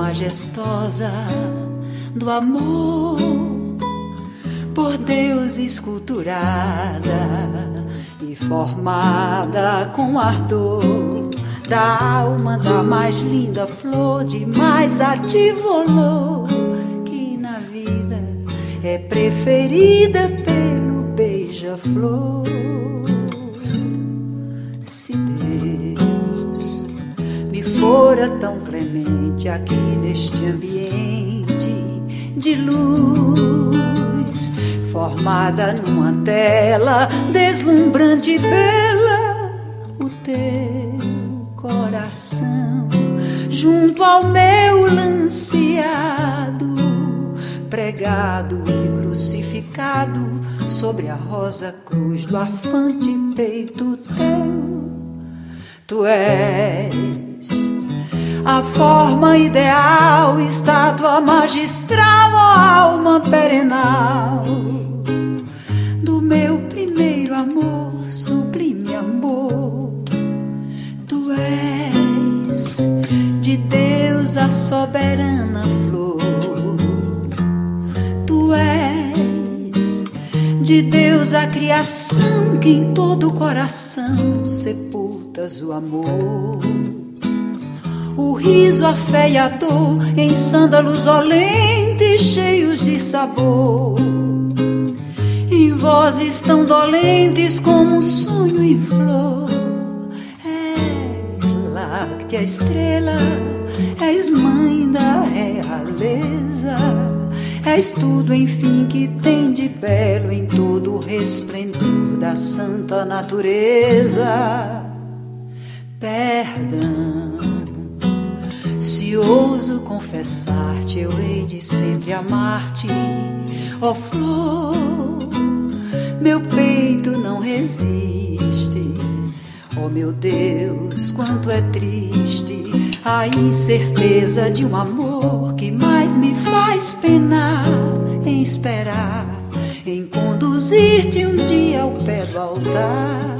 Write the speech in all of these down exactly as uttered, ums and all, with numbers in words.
majestosa do amor, por Deus esculturada e formada com ardor da alma da mais linda flor, de mais ativo olor, que na vida é preferida pelo beija-flor. Se Deus me fora tão clemente aqui neste ambiente de luz, formada numa tela deslumbrante e bela, o teu coração junto ao meu lanceado, pregado e crucificado sobre a rosa cruz do afante peito teu. Tu és a forma ideal, estátua magistral, ó alma perenal do meu primeiro amor, sublime amor. Tu és de Deus a soberana flor, tu és de Deus a criação que em todo o coração sepultas o amor. O riso, a fé e a dor em sândalos olentes cheios de sabor, em vozes tão dolentes como um sonho em flor. És láctea estrela, és mãe da realeza, és tudo, enfim, que tem de belo em todo o resplendor da santa natureza. Perdão, se ouso confessar-te, eu hei de sempre amar-te, ó flor, meu peito não resiste. Ó meu Deus, quanto é triste a incerteza de um amor que mais me faz penar em esperar, em conduzir-te um dia ao pé do altar.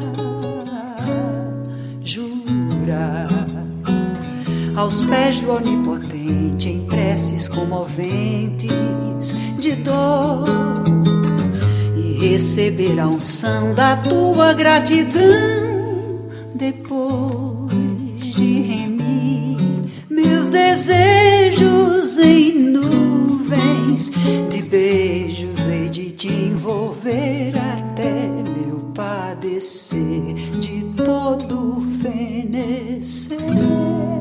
Jura aos pés do Onipotente, em preces comoventes de dor, e receber a unção da tua gratidão. Depois de remir meus desejos em nuvens de beijos, hei de te envolver até meu padecer de todo fenecer.